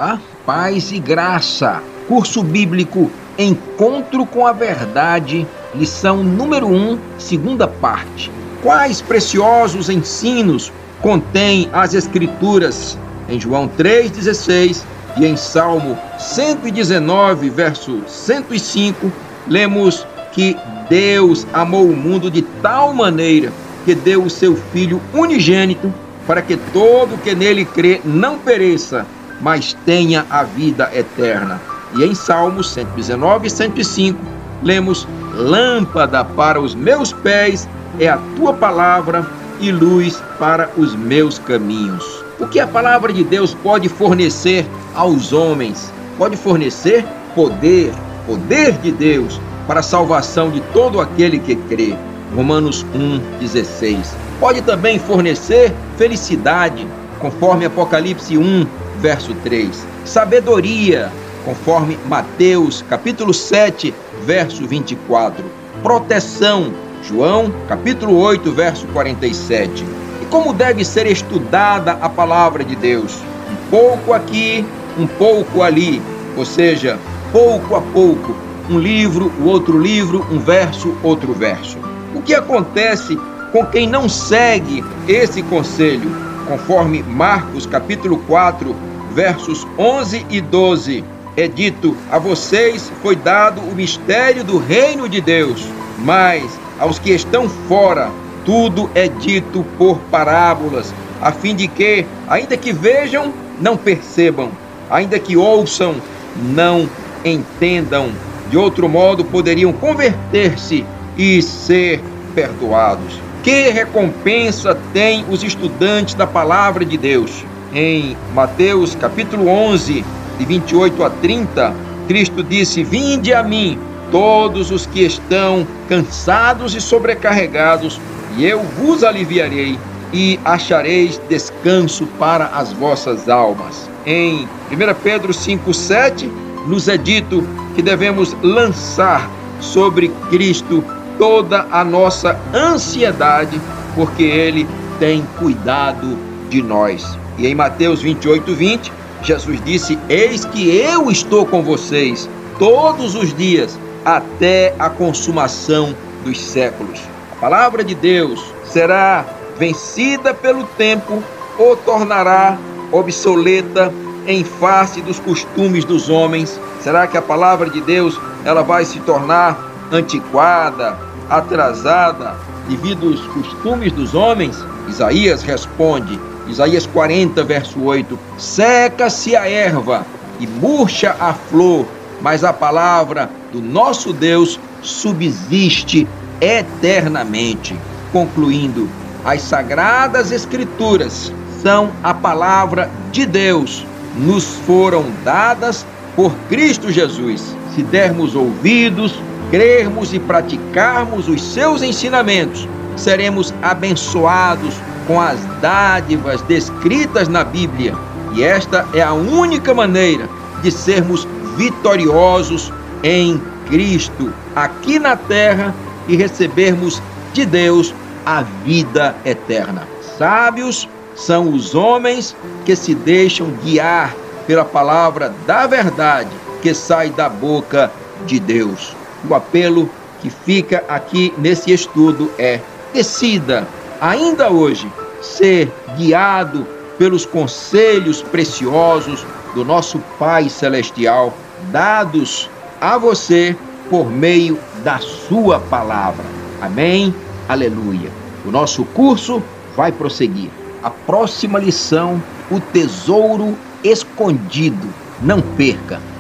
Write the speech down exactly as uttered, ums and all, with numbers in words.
Olá, paz e graça. Curso bíblico Encontro com a Verdade, lição número um, segunda parte. Quais preciosos ensinos contém as Escrituras? Em João três, dezesseis e em Salmo cento e dezenove, verso cento e cinco, lemos que Deus amou o mundo de tal maneira que deu o seu Filho unigênito para que todo que nele crê não pereça, mas tenha a vida eterna. E em Salmos cento e dezenove e cento e cinco, lemos: lâmpada para os meus pés é a tua palavra e luz para os meus caminhos. O que a palavra de Deus pode fornecer aos homens? Pode fornecer poder, poder de Deus para a salvação de todo aquele que crê. Romanos um, dezesseis. Pode também fornecer felicidade, conforme Apocalipse um, verso três. Sabedoria, conforme Mateus, capítulo sete, verso vinte e quatro. Proteção, João, capítulo oito, verso quarenta e sete. E como deve ser estudada a palavra de Deus? Um pouco aqui, um pouco ali, ou seja, pouco a pouco, um livro, o outro livro, um verso, outro verso. O que acontece com quem não segue esse conselho? Conforme Marcos, capítulo quatro, versos onze e doze, é dito: a vocês foi dado o mistério do reino de Deus, mas aos que estão fora, tudo é dito por parábolas, a fim de que, ainda que vejam, não percebam, ainda que ouçam, não entendam. De outro modo, poderiam converter-se e ser perdoados. Que recompensa têm os estudantes da palavra de Deus? Em Mateus capítulo onze, de vinte e oito a trinta, Cristo disse: vinde a mim, todos os que estão cansados e sobrecarregados, e eu vos aliviarei, e achareis descanso para as vossas almas. Em primeira Pedro cinco, sete, nos é dito que devemos lançar sobre Cristo toda a nossa ansiedade, porque Ele tem cuidado de nós. E em Mateus vinte e oito, vinte, Jesus disse: eis que eu estou com vocês todos os dias, até a consumação dos séculos. A palavra de Deus será vencida pelo tempo ou tornará obsoleta em face dos costumes dos homens? Será que a palavra de Deus ela vai se tornar antiquada, atrasada, devido aos costumes dos homens? Isaías responde, Isaías quarenta, verso oito, seca-se a erva e murcha a flor, mas a palavra do nosso Deus subsiste eternamente. Concluindo, as sagradas escrituras são a palavra de Deus, nos foram dadas por Cristo Jesus. Se dermos ouvidos, crermos e praticarmos os seus ensinamentos, seremos abençoados com as dádivas descritas na Bíblia. E esta é a única maneira de sermos vitoriosos em Cristo, aqui na terra, e recebermos de Deus a vida eterna. Sábios são os homens que se deixam guiar pela palavra da verdade que sai da boca de Deus. O apelo que fica aqui nesse estudo é: decida, ainda hoje, ser guiado pelos conselhos preciosos do nosso Pai Celestial, dados a você por meio da sua palavra. Amém? Aleluia. O nosso curso vai prosseguir. A próxima lição, o tesouro escondido. Não perca!